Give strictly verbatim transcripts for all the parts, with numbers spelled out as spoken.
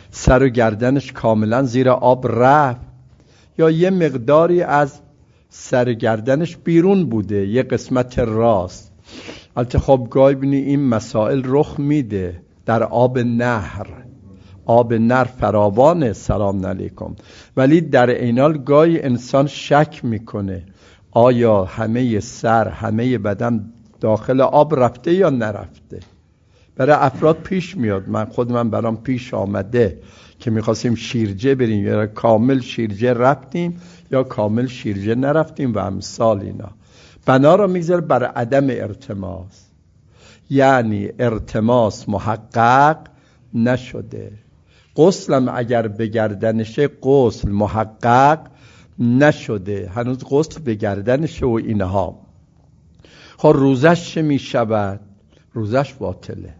سر و گردنش کاملا زیر آب رفت یا یه مقداری از سر و گردنش بیرون بوده، یه قسمت راست. البته خب گاهی بینی این مسائل رخ میده در آب نهر، آب نهر فراوانه سلام علیکم، ولی در این حال گاهی انسان شک میکنه آیا همه سر همه بدن داخل آب رفته یا نرفته. برای افراد پیش میاد، من خود من برام پیش آمده که میخواستیم شیرجه بریم یا کامل شیرجه رفتیم یا کامل شیرجه نرفتیم و امثال اینا. بنا را میگذاره بر عدم ارتماس، یعنی ارتماس محقق نشده. غسلم اگر بگردنشه غسل محقق نشده، هنوز غسل بگردنشه و اینها. خب روزش چه میشود؟ روزش باطله.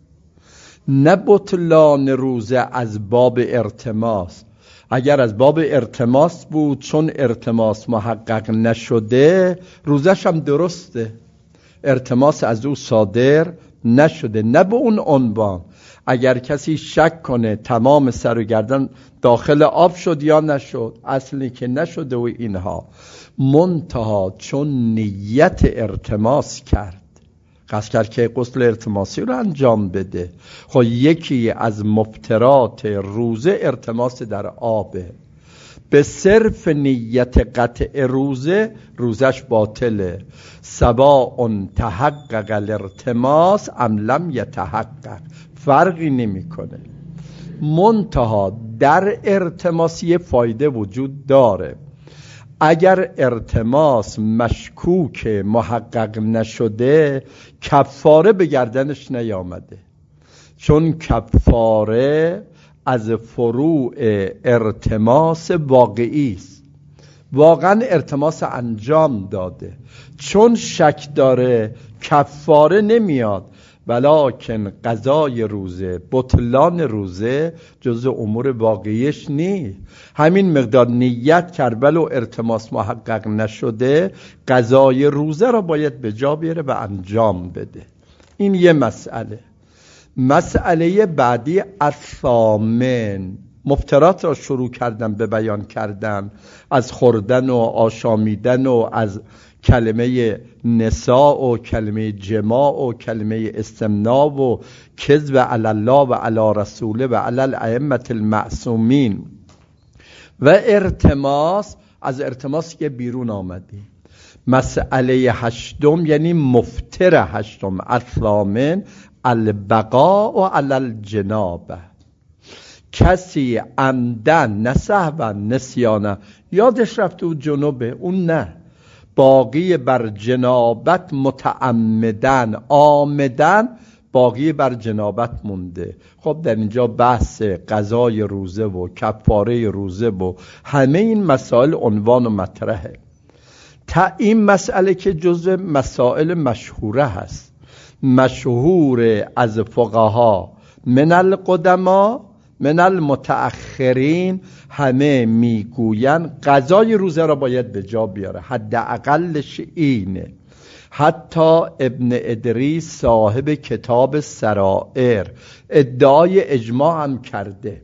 نه بطلان روزه از باب ارتماس، اگر از باب ارتماس بود چون ارتماس محقق نشده روزش هم درسته، ارتماس از او صادر نشده. نه به اون عنوان اگر کسی شک کنه تمام سر و گردن داخل آب شد یا نشد، اصلی که نشده و اینها، منتها چون نیت ارتماس کرد، قصد کرد که غسل ارتماسی رو انجام بده. خب یکی از مفترات روزه ارتماس در آبه، به صرف نیت قطع روزه روزش باطله. سواء تحقق الارتماس ام لم یتحقق، فرقی نمیکنه. منتها در ارتماس یه فایده وجود داره. اگر ارتماس مشکوک محقق نشده کفاره به گردنش نیامده، چون کفاره از فروع ارتماس واقعی است، واقعا ارتماس انجام داده. چون شک داره کفاره نمیاد، ولکن قضای روزه، بطلان روزه جزء امور واقعیش نیست. همین مقدار نیت کرد ولو ارتماس محقق نشده، قضای روزه را باید به جا بیاره و انجام بده. این یه مسئله. مسئله بعدی الثامن، مفترات را شروع کردن به بیان کردن، از خوردن و آشامیدن و از کلمه نساء و کلمه جماع و کلمه استمناء و کذب علی الله و علی رسوله و علی الائمه المعصومین و ارتماس. از ارتماس که بیرون آمدیم. مسئله هشتم یعنی مفتر هشتم، الثامن البقاء و علی الجنابه. کسی عمدن نه سهوا نسیانه یادش رفته و جنوبه، اون نه، باقی بر جنابت متعمدن آمدن باقی بر جنابت مونده. خب در اینجا بحث قضای روزه و کفاره روزه و همه این مسائل عنوان و مطرحه. تا این مسئله که جزء مسائل مشهوره هست، مشهور از فقها من القدما من المتأخرین، همه میگوین قضای روزه را باید به جا بیاره، حداقلش اینه. حتی ابن ادریس صاحب کتاب سرائر ادعای اجماع هم کرده.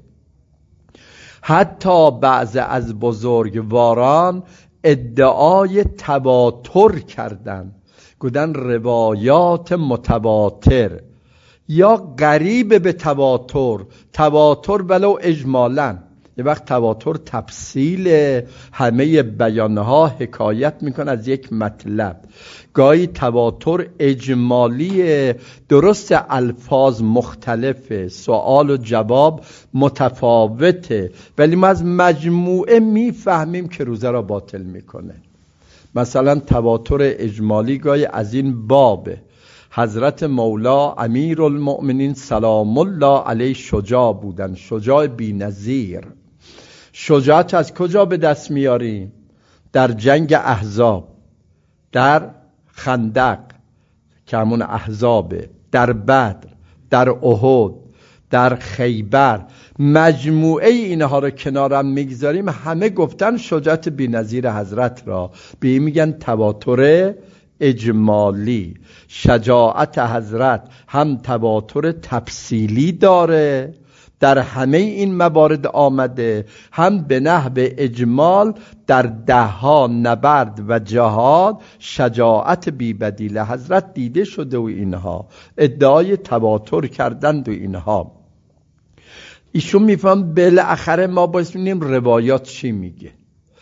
حتی بعض از بزرگواران ادعای تواتر کردن، گفتن روایات متواتر یا قریب به تواتر، تواتر ولو اجمالاً. یه وقت تواتر تفصیل همه بیانها حکایت میکنه از یک مطلب، گاهی تواتر اجمالی، درست الفاظ مختلفه، سوال و جواب متفاوته، ولی ما از مجموعه میفهمیم که روزه را باطل میکنه. مثلا تواتر اجمالی گاهی از این بابه. حضرت مولا امیر المؤمنین سلام الله علیه شجاع بودن، شجاع بی نظیر. شجاعت از کجا به دست میاریم؟ در جنگ احزاب، در خندق که همون احزابه، در بدر، در احد، در خیبر. مجموعه اینها رو کنارم میگذاریم، همه گفتن شجاعت بی نظیر حضرت را، به این میگن تواتر اجمالی. شجاعت حضرت هم تواتر تفصیلی داره، در همه این موارد آمده، هم به نحو اجمال در دهها نبرد و جهاد شجاعت بی بدیل حضرت دیده شده و اینها ادعای تواتر کردند و اینها. ایشون میفهم بالاخره ما باید ببینیم روایات چی میگه.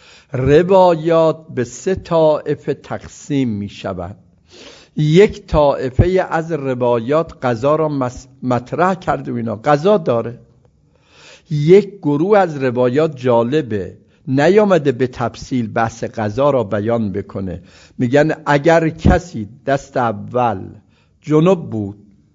روایات به سه طایفه تقسیم میشوند. یک طایفه از روایات قضا را مطرح کرده و اینا قضا داره. یک گروه از روایات جالبه، نیامده به تفصیل بحث قضا را بیان بکنه. میگن اگر کسی دست اول جنب بود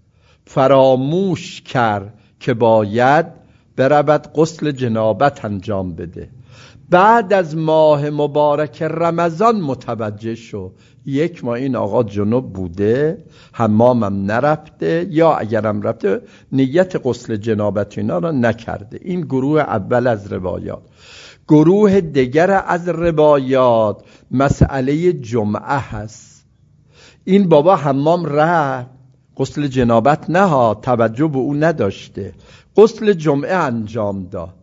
فراموش کرد که باید برود غسل جنابت انجام بده، بعد از ماه مبارک رمضان متوجه شو یک ماه این آقا جنب بوده، حمامم نرفته، یا اگرم رفته نیت غسل جنابت اینا را نکرده. این گروه اول از روایات. گروه دیگر از روایات مسئله جمعه هست. این بابا حمام رفت، غسل جنابت نه ها، توجه به او نداشته، غسل جمعه انجام داد.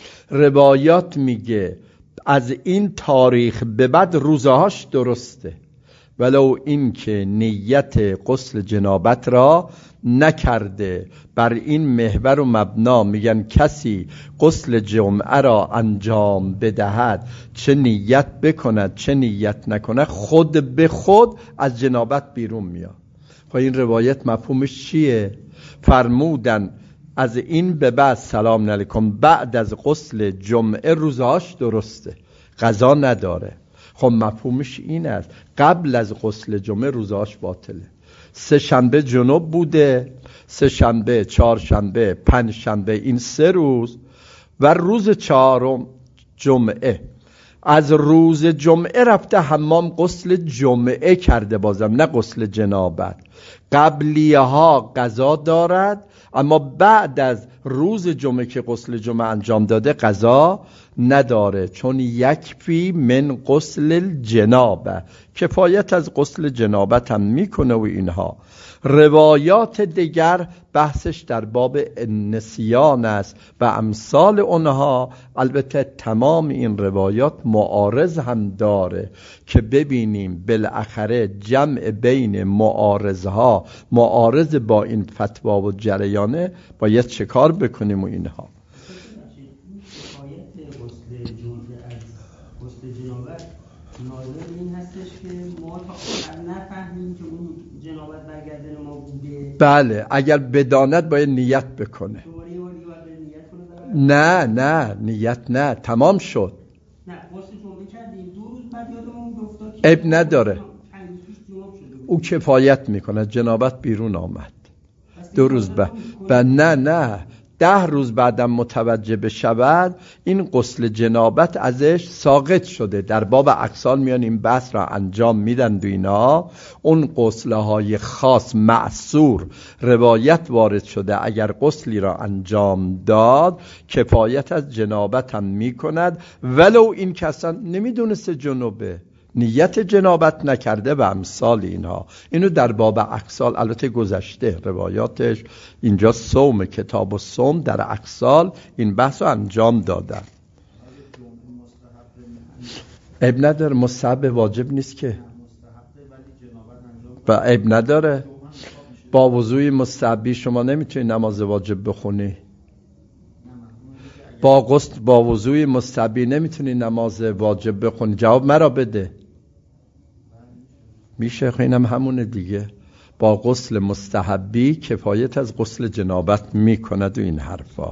روایات میگه از این تاریخ به بعد روزهاش درسته، ولو این که نیت غسل جنابت را نکرده. بر این محور و مبنا میگن کسی غسل جمعه را انجام بدهد، چه نیت بکند چه نیت نکند، خود به خود از جنابت بیرون میاد. خب این روایت مفهومش چیه؟ فرمودن از این به بعد سلام علیکم بعد از غسل جمعه روزهاش درسته، قضا نداره. خب مفهومش این است قبل از غسل جمعه روزهاش باطله. سه شنبه جنوب بوده، سه شنبه، چهار شنبه، پنج شنبه، این سه روز و روز چهارم جمعه. از روز جمعه رفته حمام غسل جمعه کرده، بازم نه غسل جنابت. قبلیه ها قضا دارد، اما بعد از روز جمعه که غسل جمعه انجام داده قضا نداره، چون یکفی من غسل الجنابه، کفایت از غسل جنابت هم میکنه و اینها. روایات دیگر بحثش در باب نسیان است و امثال اونها. البته تمام این روایات معارض هم داره که ببینیم بالاخره جمع بین معارضها، معارض با این فتوا و جریانه باید چه کار بکنیم و اینها. ناظر این هستش که ما تا آخر نفهمیم که اون جنابت برگردن ما بوده. بله، اگر بداند باید نیت بکنه. نه نه نیت نه، تمام شد. نه غسل جمعه کردیم دو روز بعد یادمون افتاد که اب نداره، او کفایت میکنه، جنابت بیرون آمد دو روز بعد. و نه نه ده روز بعدم متوجه بشود این غسل جنابت ازش ساقط شده. در باب اغسال میان این بحث را انجام میدن و اینا. اون غسلهای خاص معصور روایت وارد شده، اگر غسلی را انجام داد کفایت از جنابت هم میکند، ولو این کسان نمیدونسته جنوبه، نیت جنابت نکرده و امثال اینها. اینو در باب اغسال البته گذشته روایاتش، اینجا صوم، کتاب الصوم در اغسال این بحث رو انجام دادن. اب نداره، مستحب واجب نیست که، و اب نداره. با وضوی مستحبی شما نمیتونی نماز واجب بخونی، با غسل با وضوی مستحبی نمیتونی نماز واجب بخونی. جواب مرا بده. میشه، اینم همونه دیگه. با غسل مستحبی کفایت از غسل جنابت میکند و این حرفا.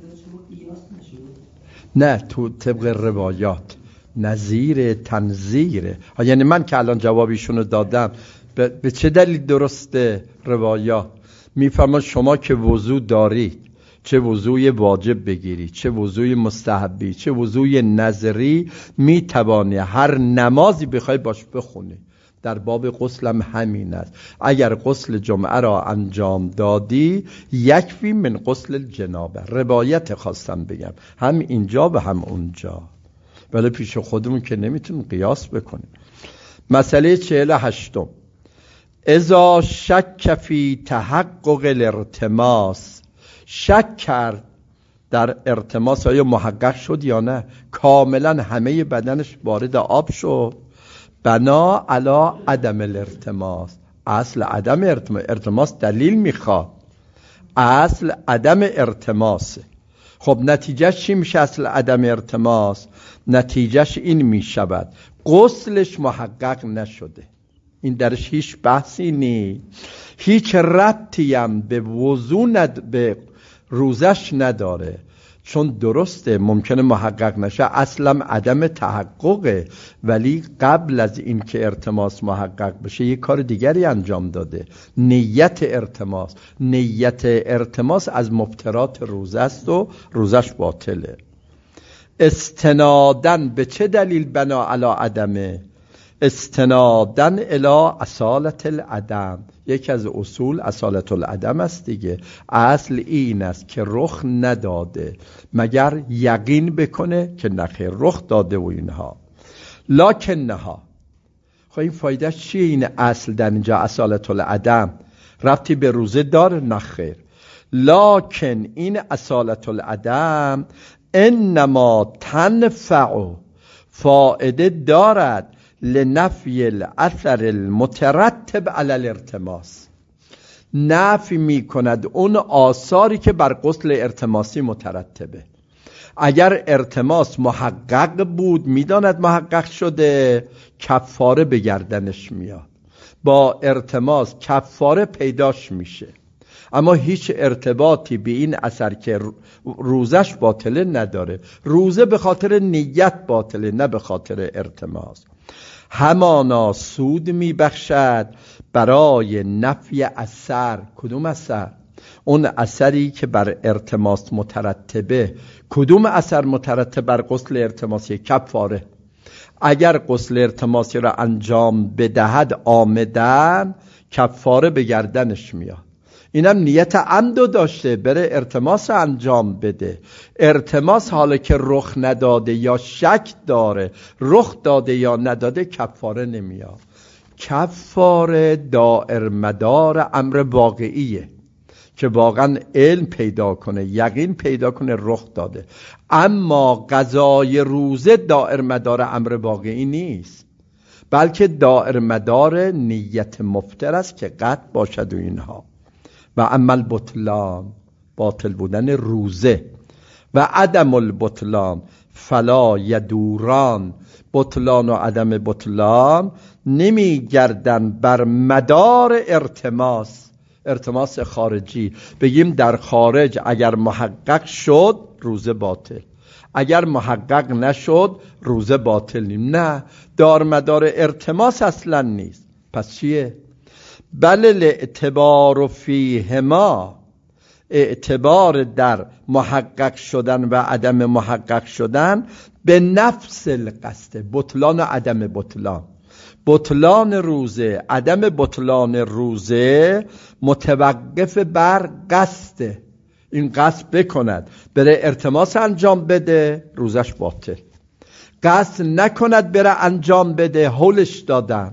نه، تو طبق روایات نظیر تنظیره. یعنی من که الان جوابیشونو دادم به چه دلیل درسته؟ روایات میفرمان شما که وضو دارید، چه وضوی واجب بگیری، چه وضوی مستحبی، چه وضوی نظری، میتوانی هر نمازی بخوای باش بخونی. در باب غسل هم همین است. اگر غسل جمعه را انجام دادی یکفی من غسل الجنابه. روایت خواستم بگم، هم اینجا و هم اونجا، ولی پیش خودمون که نمیتونیم قیاس بکنیم. مسئله چهل هشتم، اذا شک فی تحقق الارتماس، شک کرد در ارتماس آیا محقق شد یا نه؟ کاملا همه بدنش وارد آب شد. بنا علی عدم الارتماس، اصل عدم ارتماس. ارتماس دلیل میخواد، اصل عدم ارتماسه. خب نتیجهش چی میشه اصل عدم ارتماس؟ نتیجهش این میشود غسلش محقق نشده. این درش هیچ بحثی نی، هیچ ربطی هم به وضو ند... به روزش نداره، چون درسته ممکنه محقق نشه، اصلا عدم تحققه، ولی قبل از این که ارتماس محقق بشه یک کار دیگری انجام داده، نیت ارتماس. نیت ارتماس از مفترات روزه است و روزش باطله. استنادن به چه دلیل بنا علی عدمه؟ استنادن الی اصالت العدم. یکی از اصول اصالت العدم است دیگه. اصل این است که رخ نداده مگر یقین بکنه که نخیر رخ داده و اینها. لکنها، خب این فایده چیه این اصل در اینجا اصالت العدم؟ ربطی به روزه داره؟ نخیر. لکن این اصالت العدم انما تنفع، فائده دارد لنفی الاثر المترتب علی الارتماس، نفی می کند اون آثاری که بر غسل ارتماسی مترتبه. اگر ارتماس محقق بود، میداند محقق شده، کفاره به گردنش میاد، با ارتماس کفاره پیداش میشه، اما هیچ ارتباطی به این اثر که روزش باطله نداره. روزه به خاطر نیت باطله، نه به خاطر ارتماس. همانا سود می بخشد برای نفی اثر. کدوم اثر؟ اون اثری که بر ارتماس مترتبه. کدوم اثر مترتب بر غسل ارتماسی؟ کفاره. اگر غسل ارتماسی را انجام بدهد عامداً، کفاره به گردنش میاد. اینم نیت عمدو داشته بره ارتماس انجام بده. ارتماس حالا که رخ نداده یا شک داره رخ داده یا نداده، کفاره نمیاد. کفاره دائر مدار امر واقعیه که واقعا علم پیدا کنه، یقین پیدا کنه رخ داده. اما قضای روزه دائر مدار امر واقعی نیست، بلکه دائر مدار نیت مفتر است که قطع باشد و اینها. و عمل بطلان، باطل بودن روزه، و عدم البطلان فلا یدوران. بطلان و عدم بطلان نمی گردن بر مدار ارتماس. ارتماس خارجی بگیم در خارج اگر محقق شد روزه باطل، اگر محقق نشد روزه باطل نیم. نه، دار مدار ارتماس اصلا نیست. پس چیه؟ بل الاعتبار فیهما، اعتبار در محقق شدن و عدم محقق شدن به نفس القصد. بطلان و عدم بطلان، بطلان روزه عدم بطلان روزه متوقف بر قصد. این قصد بکند بره ارتماس انجام بده، روزش باطل. قصد نکند بره انجام بده، هولش دادن،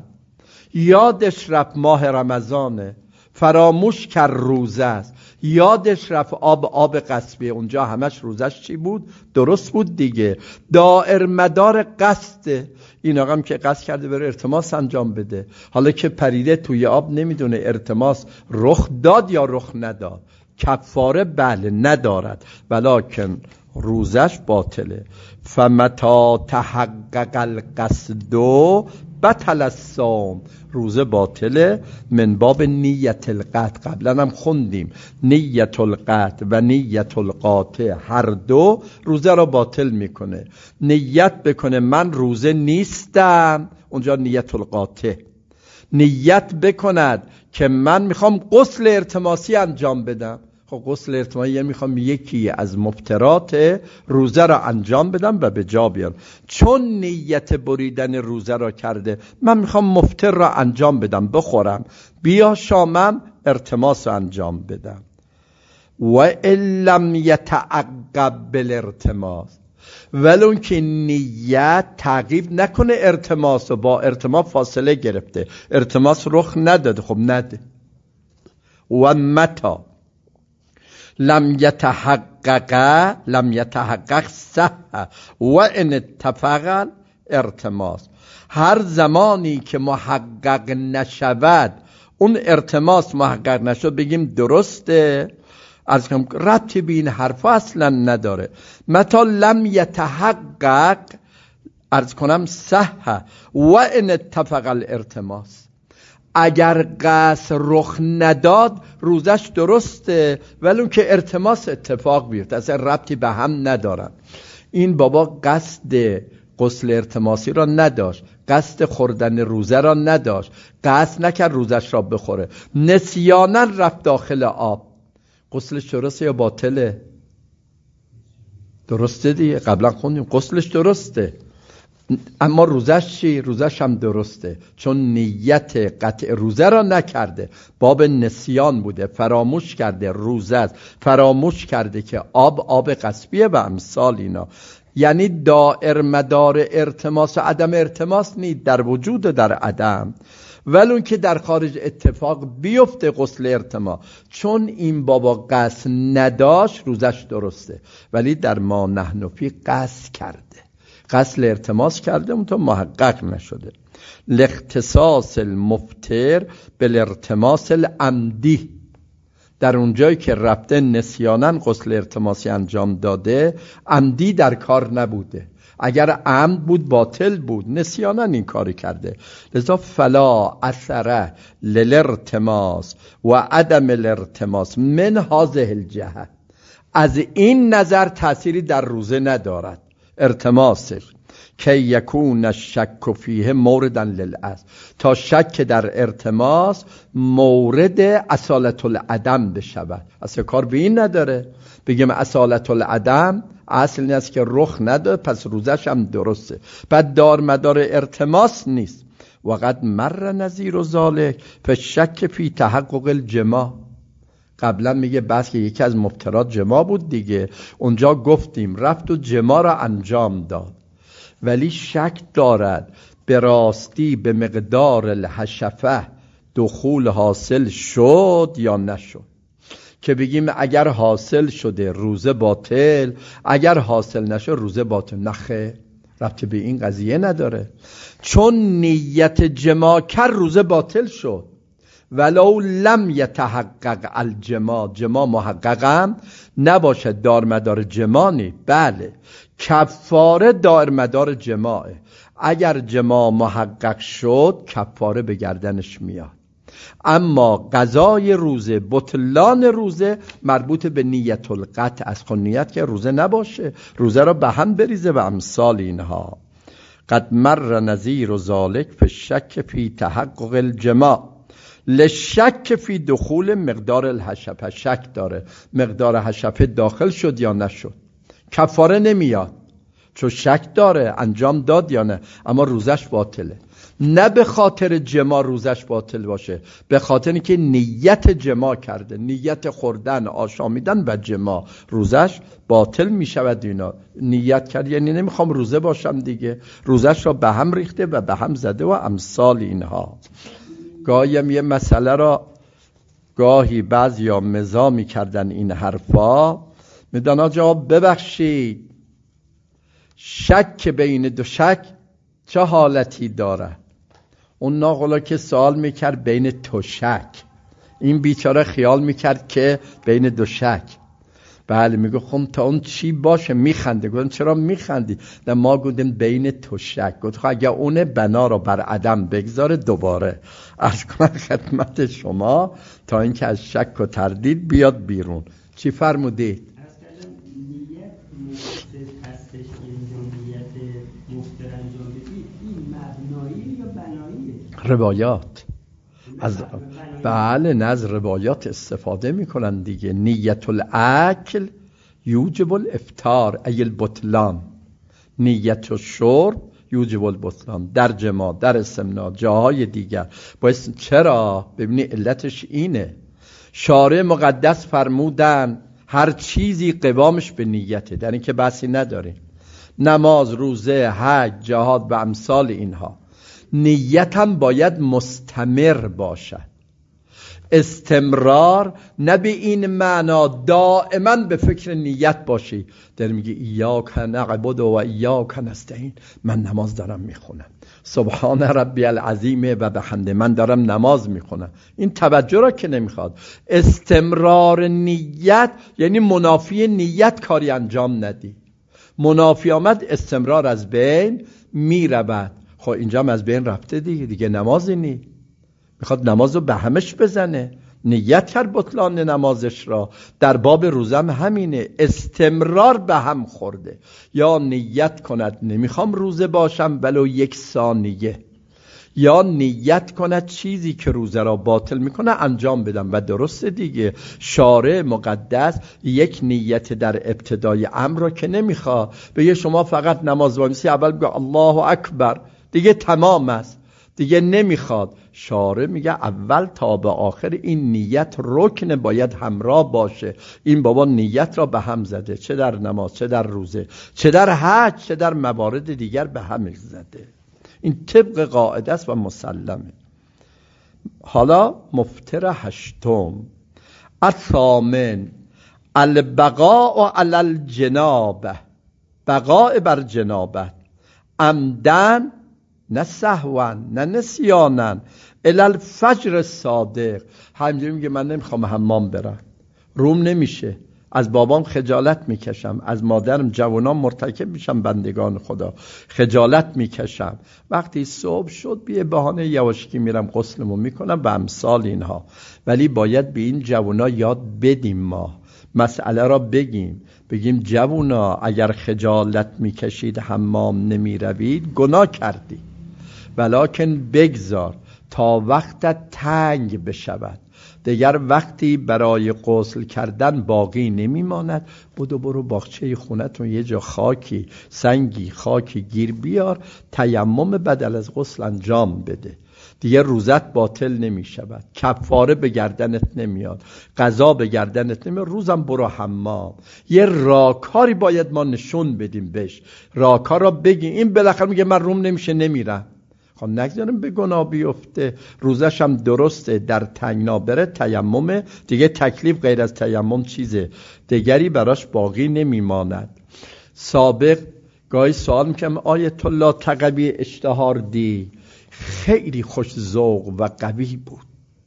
یادش رفت ماه رمضانه، فراموش کرد روزه است، یادش رفت آب آب قصبیه، اونجا همش روزش چی بود؟ درست بود دیگه. دائر مدار قصده. این آقام که قصد کرده بره ارتماس انجام بده، حالا که پریده توی آب نمیدونه ارتماس رخ داد یا رخ نداد. کفاره بله ندارد، ولکن روزش باطله. فمتا تحقق القصد بطل الصوم، روزه باطله. من باب نیت القطع، قبلا هم خوندیم نیت القطع و نیت القاطع هر دو روزه را باطل میکنه. نیت بکنه من روزه نیستم، اونجا نیت القاطع. نیت بکند که من میخوام غسل ارتماسی انجام بدم، خب غسل ارتماسی یعنی میخوام یکی از مفترات روزه را انجام بدم و به جا بیارم. چون نیت بریدن روزه را کرده، من میخوام مفتر را انجام بدم، بخورم، بیا شامم ارتماس را انجام بدم. و لم یتعقب بالارتماس، ولون که نیت تعقیب نکنه ارتماس و با ارتماس فاصله گرفته، ارتماس رخ نداده، خب نده. و متا لم یتحقق لم یتحقق صح و ان اتفق ارتماس. هر زمانی که محقق نشود، اون ارتماس محقق نشد، بگیم درسته، از کم ربطی به این حرف اصلا نداره. متا لم یتحقق عرض کنم صح و ان اتفق الارتماس، اگر قصد رخ نداد روزش درسته، ولی اون که ارتماس اتفاق بیفته، اصلا ربطی به هم ندارن. این بابا قصد غسل ارتماسی را نداشت، قصد خوردن روزه را نداشت، قصد نکرد روزش را بخوره، نسیانا رفت داخل آب، غسلش درسته یا باطله؟ درسته دیگه، قبلا خوندیم غسلش درسته، اما روزش چی؟ روزش هم درسته، چون نیت قطع روزه را نکرده، باب نسیان بوده، فراموش کرده روزه است، فراموش کرده که آب آب غصبیه و امثال اینا. یعنی دائر مدار ارتماس و عدم ارتماس نیست، در وجود و در عدم، ولون که در خارج اتفاق بیفته غسل ارتماس، چون این بابا قصد نداشت روزش درسته، ولی در ما نحن فی قصد کرده، قصد ارتماس کرده اون تو محقق نشده. لاختصاص المفطر بالارتماس العمدی، در اونجایی که رفته نسیاناً غسل ارتماسی انجام داده، عمدی در کار نبوده، اگر عمد بود باطل بود، نسیاناً این کاری کرده. لذا فلا اثر للارتماس و عدم الارتماس من هذه الجهه، از این نظر تأثیری در روزه ندارد ارتماسش، که یکون الشک فیه مورداً للأصل، تا شک در ارتماس مورد اصالت العدم بشود. اصلا کار به این نداره، بگیم اصالت العدم اصل این است که رخ نداره، پس روزش هم درسته، بعد دار مدار ارتماس نیست. وقد مر نظیر ذالک فشک فی تحقق الجماع، قبلا میگه بس که یکی از مفترات جماع بود دیگه، اونجا گفتیم رفت و جماع را انجام داد، ولی شک دارد به راستی به مقدار الحشفه دخول حاصل شد یا نشد، که بگیم اگر حاصل شده روزه باطل، اگر حاصل نشد روزه باطل. نخه، ربطی به این قضیه نداره، چون نیت جماع کر روزه باطل شد، ولو لم یتحقق الجماع، جماع محققم نباشد، دار مدار جماع نی، بله کفاره دار مدار جماعه، اگر جماع محقق شد کفاره به گردنش میاد. اما قضای روزه، بطلان روزه مربوط به نیت القطع از خود، نیت که روزه نباشه، روزه را به هم بریزه و امثال اینها. قد مر نظیر ذالک فی الشک فی تحقق الجماع لشک فی دخول مقدار الحشفه، شک داره مقدار حشفه داخل شد یا نشد، کفاره نمیاد چون شک داره انجام داد یا نه، اما روزش باطله. نه به خاطر جماع روزش باطل باشه، به خاطر اینکه نیت جماع کرده، نیت خوردن، آشامیدن و جماع، روزش باطل میشود. اینا نیت کرد یعنی نمیخوام روزه باشم دیگه، روزش را به هم ریخته و به هم زده و امثال اینها. گاهیم یه مسئله را گاهی بعضی ها مزاح میکردن این حرفا، میدن آجا ببخشید شک بین دو شک چه حالتی داره؟ اون ناقلا که سوال میکرد بین تو شک، این بیچاره خیال میکرد که بین دو شک. بله میگه خب تا اون چی باشه؟ میخنده. گفتم چرا میخندی؟ نه ما گفتیم بین تو شک. گفت اگه اون بنا رو بر عدم بگذاره دوباره عرض کنم خدمت شما تا اینکه از شک و تردید بیاد بیرون. چی فرمودید؟ روایات از بله نز روایات استفاده میکنن دیگه. نیت الاکل یوجب الافطار ای البطلان، نیت الشرب یوجب البطلان، در جماع، در استمناء، جاهای دیگر باید. چرا؟ ببینی علتش اینه، شارع مقدس فرمودن هر چیزی قوامش به نیته، در این که بحثی نداریم، نماز، روزه، حج، جهاد و امثال اینها، نیت هم باید مستمر باشد. استمرار نه به این معنا دائما به فکر نیت باشی. در میگه ایاک نعبد و ایاک نستعین، من نماز دارم میخونم، سبحان ربی العظیم و بحمده، من دارم نماز میخونم. این توجه را که نمیخواد. استمرار نیت یعنی منافی نیت کاری انجام ندی. منافی آمد استمرار از بین میرود. خب اینجا هم از بین رفته دیگه، دیگه نمازی نی. میخواد نماز رو به همش بزنه، نیت کرد بطلان نمازش را. در باب روزم همینه، استمرار به هم خورده. یا نیت کند نمیخوام روزه باشم ولو یک ثانیه، یا نیت کند چیزی که روزه را باطل میکنه انجام بدم. و درسته دیگه، شارع مقدس یک نیت در ابتدای امر را که نمیخواد بگه شما فقط نماز وانسی اول بگه الله اکبر دیگه تمام است، دیگه نمیخواد. شارع میگه اول تا به آخر این نیت رکن باید همراه باشه. این بابا نیت را به هم زده، چه در نماز، چه در روزه، چه در حج، چه در موارد دیگر به هم زده. این طبق قاعده است و مسلمه. حالا مفتر هشتم، الثامن البقاء علی الجنابه، بقاء بر جنابت، عمدن نه سهوا نه نسیانا الی الفجر الصادق. همینجوری میگه من نمیخوام حمام برم، روم نمیشه، از بابام خجالت میکشم، از مادرم جوانان مرتکب میشم، بندگان خدا خجالت میکشم. وقتی صبح شد بیه بهانه یواشکی میرم غسلمو میکنم و امثال اینها. ولی باید به این جوانا یاد بدیم، ما مسئله را بگیم، بگیم جوانا اگر خجالت میکشید حمام نمیروید گناه کردی، ولکن بگذار تا وقتت تنگ بشود، دیگر وقتی برای غسل کردن باقی نمیماند، بدو برو باغچه خونتون یه جا خاکی سنگی خاکی گیر بیار، تیمم بدل از غسل انجام بده، دیگه روزت باطل نمی شود، کفاره به گردنت نمیاد، قضا به گردنت نمیاد، روزم برو حمام. یه راکاری باید ما نشون بدیم بهش، راکار را بگیم. این بالاخره میگه من روم نمیشه نمیرم، خب نگذاریم به گناه بیفته، روزش هم درسته، در تنگنا بره تیمم دیگه، تکلیف غیر از تیمم چیزه دیگری براش باقی نمیماند. سابق گاهی سوال میکنم آیت الله تقوی اشتهاردی خیلی خوش ذوق و قوی بود،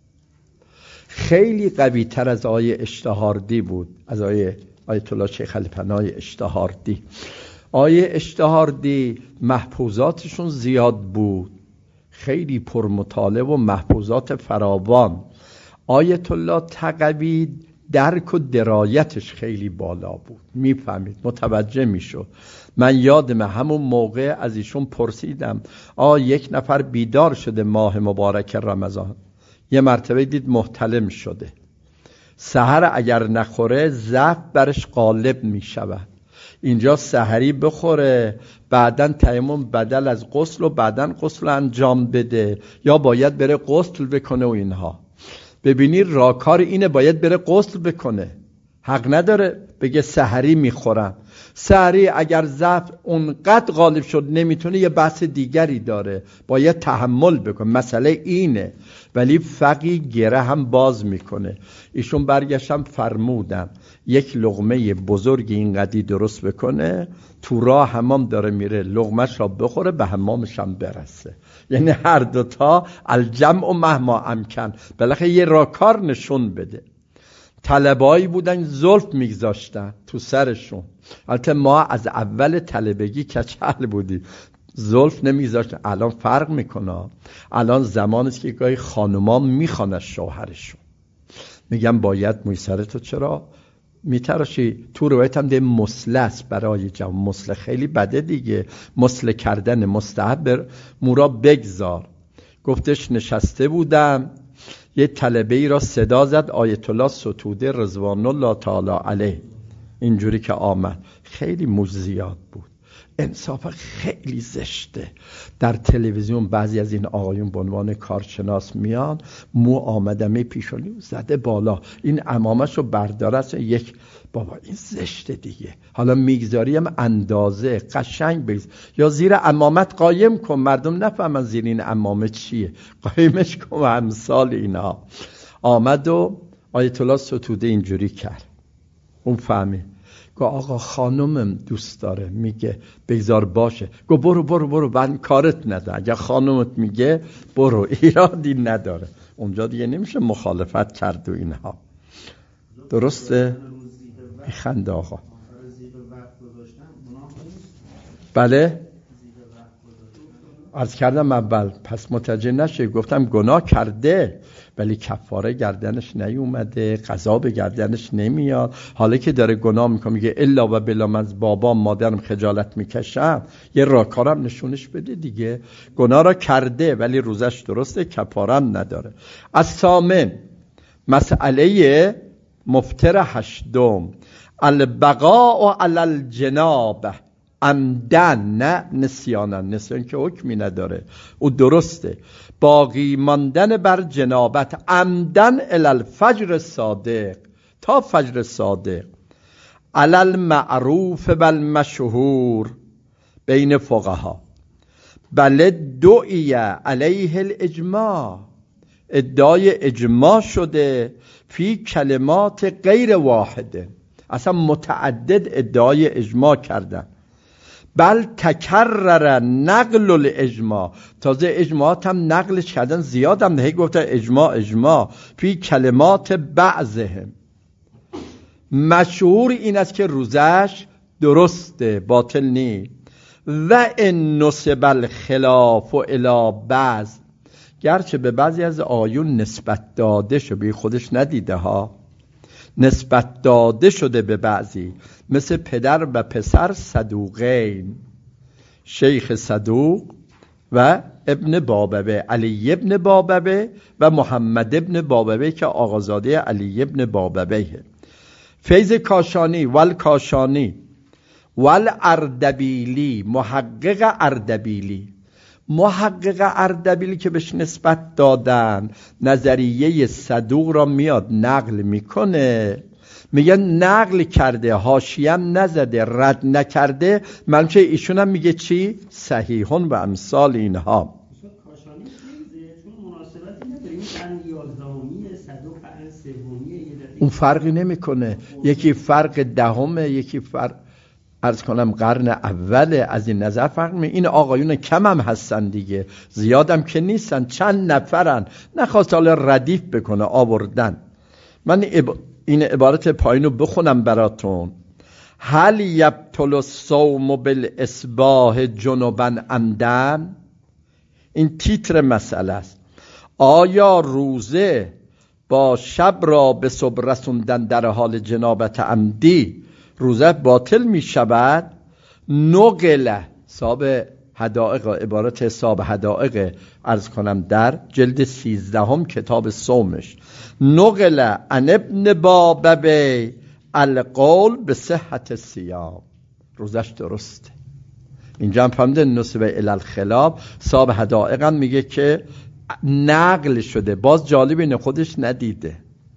خیلی قوی تر از آیه اشتهاردی بود، از آیه آیت الله شیخ الپناه اشتهاردی. آیه اشتهاردی محفوظاتشون زیاد بود، خیلی پرمطالعه و محفوظات فراوان. آیت الله تقوی درک و درایتش خیلی بالا بود، میفهمید، متوجه میشد. من یادم همون موقع از ایشون پرسیدم آ یک نفر بیدار شده ماه مبارک رمضان، یه مرتبه دید محتلم شده، سحر اگر نخوره ضعف برش غالب میشود، اینجا سحری بخوره بعدن تیمم بدل از غسل و بعدن غسل انجام بده، یا باید بره غسل بکنه و اینها. ببینی راکار اینه، باید بره غسل بکنه، حق نداره بگه سحری میخورم. سحری اگر ضعف اونقدر غالب شد نمیتونه، یه بحث دیگری داره، باید تحمل بکنه، مسئله اینه. ولی فقی گره هم باز میکنه. ایشون برگشتم فرمودن یک لقمه بزرگی اینقدی درست بکنه، تو راه حمام داره میره لقمش را بخوره به حمامش هم برسه. یعنی هر دوتا الجمع و مهما امکن، بالاخره یه راکار نشون بده. طلبایی بودن زلف میگذاشتن تو سرشون، البته ما از اول طلبگی کچل بودیم، زلف نمیگذاشتن. الان فرق میکنه، الان زمانیست که گاهی خانوما میخوانن شوهرشون، میگم باید موی سرتو چرا میتراشی؟ تو روایت هم ده مسلس برای جوان، مسله خیلی بده دیگه، مسله کردن مستحب، مورا بگذار. گفتش نشسته بودم یه طلبه ای را صدا زد آیت الله ستوده رضوان الله تعالی علیه، اینجوری که آمد خیلی موج زیاد بود، انصافا خیلی زشته. در تلویزیون بعضی از این آقایون به عنوان کارشناس میان، مو آمدمه پیشانی زده بالا، این عمامش رو برداره است، یک بابا این زشته دیگه. حالا میگذاریم اندازه قشنگ بگذار، یا زیر عمامت قایم کن، مردم نفهمن زیر این عمامه چیه، قایمش کن و امثال اینا. آمد و آیت الله ستوده اینجوری کرد. اون فهمید، گو آقا خانمم دوست داره، میگه بگذار باشه. گو برو برو برو من کارت نده، اگر خانمت میگه برو، ایرادی نداره. اونجا دیگه نمیشه مخالفت کرد و اینها. درسته؟ میخنده آقا. بله عرض کردم اول، پس متوجه نشه. گفتم گناه کرده ولی کفاره گردنش نیومده، قضا به گردنش نمیاد. حالا که داره گناه میکنه میگه الا و بلا من از بابام مادرم خجالت میکشم، یه راهکارم نشونش بده دیگه. گناه را کرده ولی روزش درسته، کفارم نداره. از ثامن مسئله مفتر هشتم، البقاء علی الجنابه عمدن نه نسیانا. نسیان که حکمی نداره، او درسته. باقی ماندن بر جنابت عمدن الی الفجر صادق، تا فجر صادق، علی المعروف و المشهور بین فقها. بله دعی علیه الاجماع، ادعای اجماع شده فی کلمات غیر واحده، اصلا متعدد ادعای اجماع کردن. بل تکرر نقل الاجماع، تازه اجماعات هم نقلش کردن زیادم نه، گفتن اجماع اجماع فی کلمات بعضهم. مشهور این است که روزش درسته، باطل نی. و ان نسب الخلاف الی بعض، گرچه به بعضی از آیون نسبت داده شده، به خودش ندیده ها، نسبت داده شده به بعضی، مثل پدر و پسر صدوقین، شیخ صدوق و ابن بابوه، علی ابن بابوه و محمد ابن بابوه که آقازاده علی ابن بابوه. فیض کاشانی ول کاشانی ول اردبیلی، محقق اردبیلی، محقق اردبیلی که بهش نسبت دادن نظریه صدوق را میاد نقل میکنه، میگه نقل کرده، حاشیه‌ام نزده، رد نکرده، منچه ایشون هم میگه چی؟ صحیحون و امثال اینها. کاشانی چیزه چون مناسبتی نداره، این قرن یازدهمی صدوق قرن سومیه، اون فرقی نمیکنه، یکی فرق دهمه یکی فرق عرض کنم قرن اوله، از این نظر فرق می. این آقایون کم هم هستن دیگه، زیادم که نیستن، چند نفرن، نخواست حالا ردیف بکنه آوردن. من این عبارت پایینو بخونم براتون. هل یبطل الصوم بالاصباح جنبا عمدن، این تیتر مسئله است. آیا روزه با شب را به صبح رسوندن در حال جنابت عمدی روزه باطل می شود؟ نقل صاحب حدائق، عبارت صاحب حدائق عرض کنم در جلد سیزدهم کتاب صومش، نقل عن ابن بابوه القول به صحت الصیام، روزش درسته. اینجا هم فهمده نسبه الی الخلاف. صاحب حدائق هم میگه که نقل شده، باز جالب اینه خودش ندیده.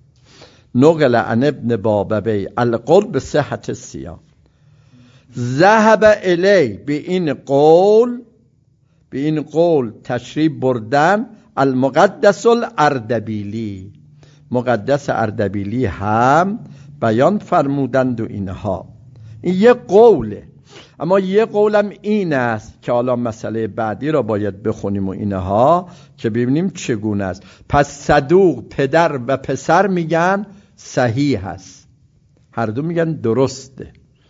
نقل عن ابن بابوه القول به صحت الصیام. ذهب الی، به این قول، به این قول تشریف بردن المقدس الاردبیلی، مقدس اردبیلی هم بیان فرمودند و اینها. این یه قوله، اما یه قولم این است که حالا مسئله بعدی را باید بخونیم و اینها که ببینیم چگونه است. پس صدوق پدر و پسر میگن صحیح هست، هر دو میگن درسته.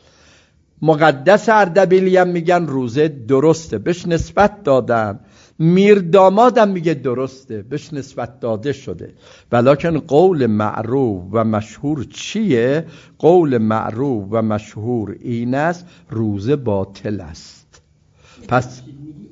مقدس اردبیلی هم میگن روزه درسته، بهش نسبت دادن. میر دامادم میگه درسته، بهش نسبت داده شده. ولکن قول معروف و مشهور چیه؟ قول معروف و مشهور این است روزه باطل است. پس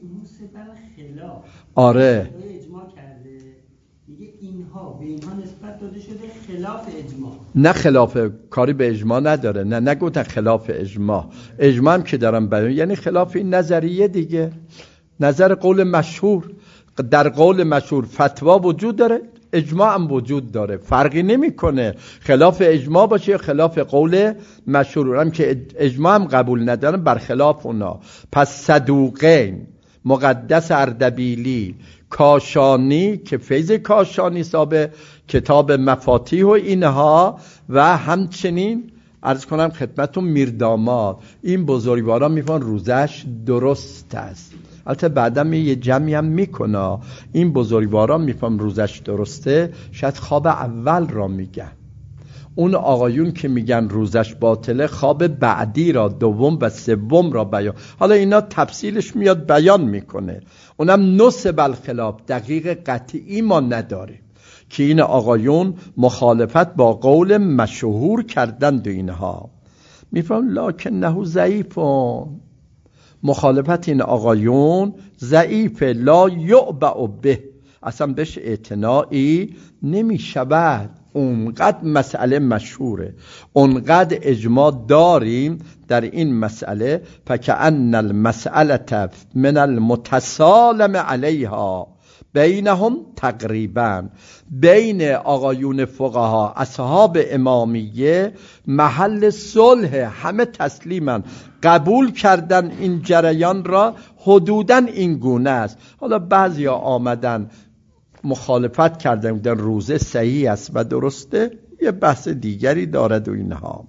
آره اجماع کرده، میگه اینها به اینها نسبت داده شده خلاف اجماع. نه خلاف، کاری به اجماع نداره، نه نگوتن خلاف اجماع. اجماع هم که دارم بیان یعنی خلاف این نظریه دیگه. نظر قول مشهور، در قول مشهور فتوا وجود داره، اجماع هم وجود داره، فرقی نمیکنه خلاف اجماع باشه یا خلاف قول مشهور. هم که اجماع هم قبول ندارن برخلاف اونا. پس صدوقین مقدس اردبیلی، کاشانی که فیض کاشانی صاحب کتاب مفاتیح و اینها، و همچنین عرض کنم خدمتون میرداماد. این بزرگواران میفهمن روزش درست است. البته بعدم یه جمعی هم میکنه این بزرگواران میفهمن روزش درسته، شاید خواب اول را میگن. اون آقایون که میگن روزش باطله خواب بعدی را، دوم و سوم را بیان. حالا اینا تفصیلش میاد بیان میکنه، اونم نصب الخلاف، دقیق قطعی ما نداره که این آقایون مخالفت با قول مشهور کردند و اینها. میفهم لکنه ضعیفون، مخالفت این آقایون ضعیف، لا یعبع به، اصلا بهش اعتنایی نمی شود. اونقدر مسئله مشهوره، اونقدر اجماع داریم در این مسئله، فکأن المسئله من المتسالم علیها بینهم تقریبا، بین آقایون فقها اصحاب امامیه محل صلح، همه تسلیمن، قبول کردن این جریان را، حدوداً این گونه است. حالا بعضیا آمدن مخالفت کردن در روزه صحیح است و درسته، یه بحث دیگری دارد و اینها.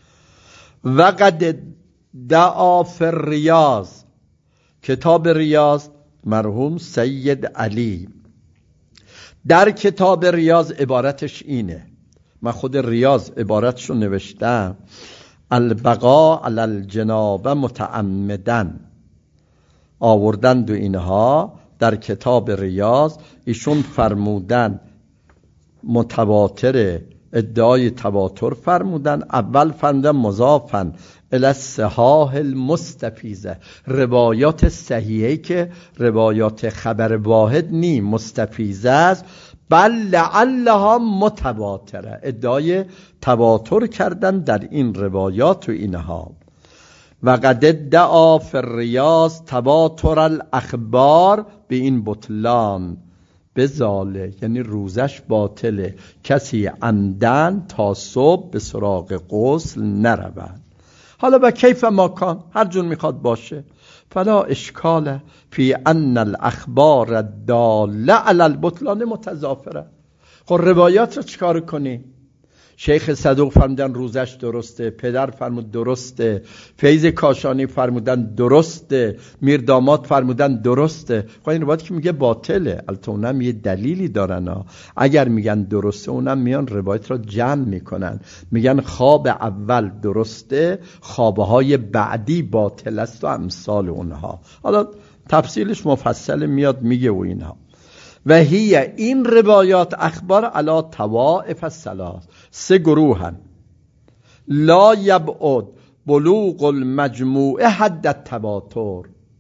و قد دعا فی الریاض، کتاب ریاض مرحوم سید علی در کتاب ریاض عبارتش اینه، من خود ریاض عبارتشو نوشتم، البقاء علی الجنابه متعمدن آوردند و اینها در کتاب ریاض. ایشون فرمودن متواتر، ادعای تواتر فرمودن. اول فرمودن مضافن الی الصحاح المستفیضه، روایات صحیحه که روایات خبر واحد نی، مستفیضه است، بل لعلها متواتره، ادعای تواتر کردن در این روایات و اینها. و قد ادعا فی الریاض تواتر الاخبار به این بطلان بزاله، یعنی روزش باطله، کسی عمدن تا صبح به سراغ غسل نرود. حالا با کیف ما کان، هر جور میخواد باشه، فلا اشکال فی ان الاخبار الداله علی البطلان متضافره. خب روایات رو چیکار کنی؟ شیخ صدوق فرمودن روزش درسته، پدر فرمود درسته، فیض کاشانی فرمودن درسته، میرداماد فرمودن درسته. خب این روایت که میگه باطله، البته اونم یه دلیلی دارن ها. اگر میگن درسته اونم میان روایت را جمع میکنن، میگن خواب اول درسته، خوابهای بعدی باطل است و امثال اونها. حالا تفصیلش مفصل میاد میگه و اینها. و هی این روایات اخبار علی طوائف الثلاث، سه گروهن، لا یبعد بلوغ المجموعه حد التواتر،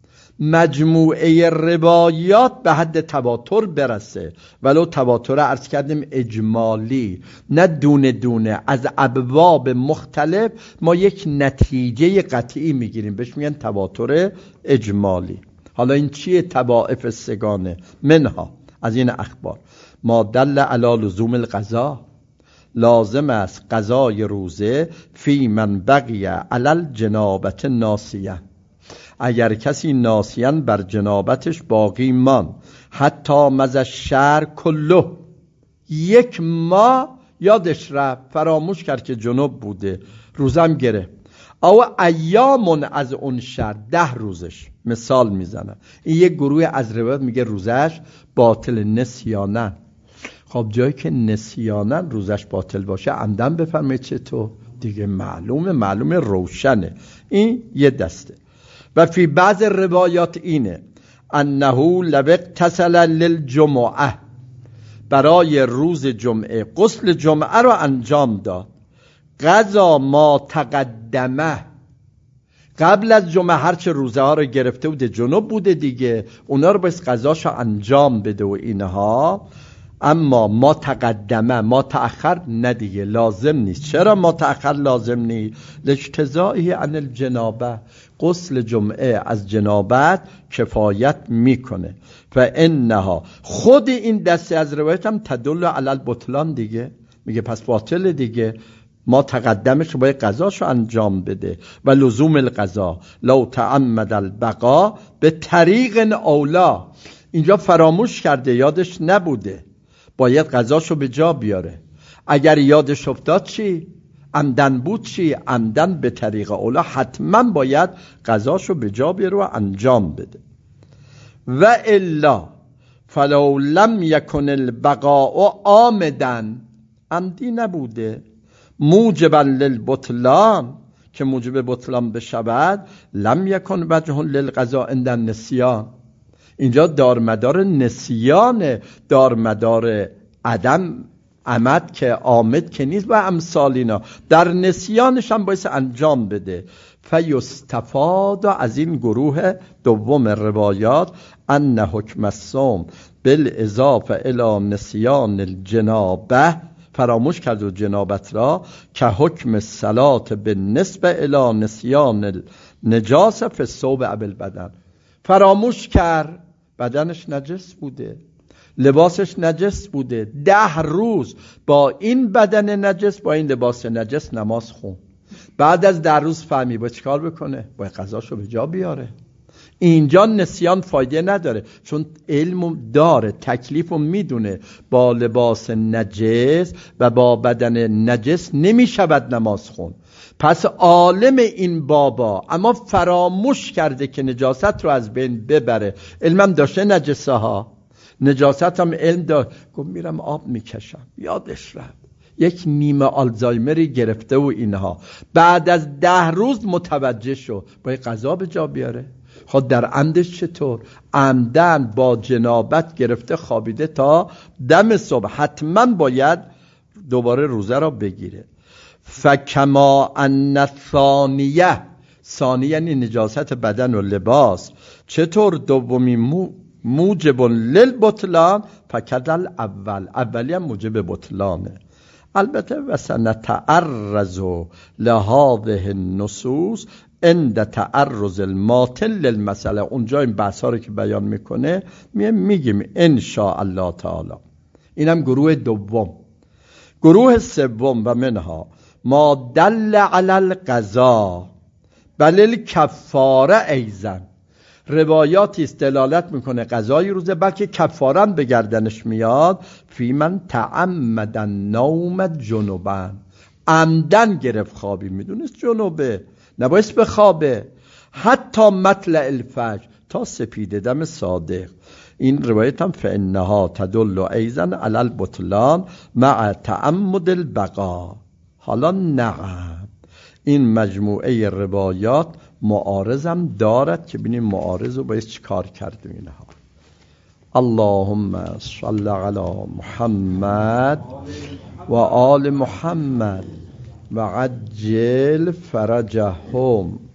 مجموعه روایات به حد تواتر برسه، ولو تواتر عرض کردیم اجمالی، نه دونه دونه، از ابواب مختلف ما یک نتیجه قطعی میگیریم، بهش میگن تواتر اجمالی. حالا این چیه طوائف سگانه؟ منها، از این اخبار، ما دل علی لزوم القضا، لازم است قضای روزه فی من بقی علی الجنابت ناسیه، اگر کسی ناسیان بر جنابتش باقی مان، حتی مز الشهر کله، یک ماه یادش رفت، فراموش کرد که جنوب بوده، روزم گره، او ایامون از اون شهر، ده روزش، مثال میزنه. این یک گروه از روایت میگه روزش باطل نسیانن. خب جایی که نسیانن روزش باطل باشه عمدن بفرمایید چطور دیگه؟ معلومه، معلومه روشنه. این یه دسته. و فی بعض روایات اینه انه لو اغتسل للجمعه، برای روز جمعه غسل جمعه رو انجام داد، قضا ما تقدمه، قبل از جمعه هرچه روزه ها رو گرفته بوده جنوب بوده دیگه، اونا رو باید قضاشو انجام بده و اینها. اما ما تقدمه، ما تأخر نه دیگه، لازم نیست. چرا ما تأخر لازم نیست؟ لاجتزائه عن الجنابه، غسل جمعه از جنابت کفایت میکنه. فانها، خود این دسته از روایت هم تدل علی البطلان دیگه، میگه پس باطل دیگه. ما تقدمش رو باید قضاش رو انجام بده. و لزوم القضا لو تعمد البقا به طریق اولا، اینجا فراموش کرده، یادش نبوده، باید قضاش رو به جا بیاره. اگر یادش افتاد چی؟ عمدن بود چی؟ عمدن به طریق اولا حتما باید قضاش رو به جا بیاره و انجام بده. و الا فلو لم یکن البقاء عامدن، عمدی نبوده، موجبا للبطلان، که موجب بطلان بشود، لم یکن وجه للقضاء عند النسیان. اینجا دارمدار نسیان، دارمدار عدم عمد که عامد که نیست و امثالینا، در نسیانش هم باید انجام بده. فیستفاد از این گروه دوم روایات ان حکم الصوم بالاضافه الی نسیان الجنابه، فراموش کرد و جنابت را، که حکم الصلاة بالنسبه الی نسیان النجاسه فی الثوب او البدن. فراموش کرد، بدنش نجس بوده، لباسش نجس بوده، ده روز با این بدن نجس، با این لباس نجس نماز خون. بعد از ده روز فهمی باید چیکار بکنه؟ باید قضاشو به جا بیاره. اینجا نسیان فایده نداره، چون علم داره، تکلیفو میدونه، با لباس نجس و با بدن نجس نمیشود نماز خون. پس عالم این بابا اما فراموش کرده که نجاست رو از بین ببره. علمم داشته نجسه ها، نجاست هم علم داشت، گفت میرم آب میکشم، یادش رفت، یک نیمه آلزایمری گرفته و اینها. بعد از ده روز متوجه شد، باید قضا به جا بیاره. خود در عمدش چطور؟ عمدن با جنابت گرفته خوابیده تا دم صبح، حتما باید دوباره روزه را بگیره. فکما ان الثانیه، ثانیه یعنی نجاست بدن و لباس، چطور دومی مو موجب للبطلان فکدل اول، اولی هم موجب بطلانه. البته و سنتعرض لهذه النصوص عند تعرض الماتل للمسئله، اونجا این بحث ها رو که بیان میکنه میگیم ان شاء الله تعالی. اینم گروه دوم. گروه سوم و منها ما دل علی القضا بل الکفاره ایضا، روایاتی است دلالت میکنه قضای روزه بلکه کفارن به گردنش میاد. فی من تعمد النوم جنوبا، عمدن گرفت خوابی، میدونست جنوبه نبایست به خوابه، حتی مطلع الفجر، تا سپید دم صادق. این روایت هم فانها تدل ایضا علی البطلان مع تعمد البقا. حالا نعم، این مجموعه روایات معارضم دارد که ببینیم معارض رو باید چی کار کردیم. اینها اللهم صل علی محمد و آل محمد و عجل فرجهم.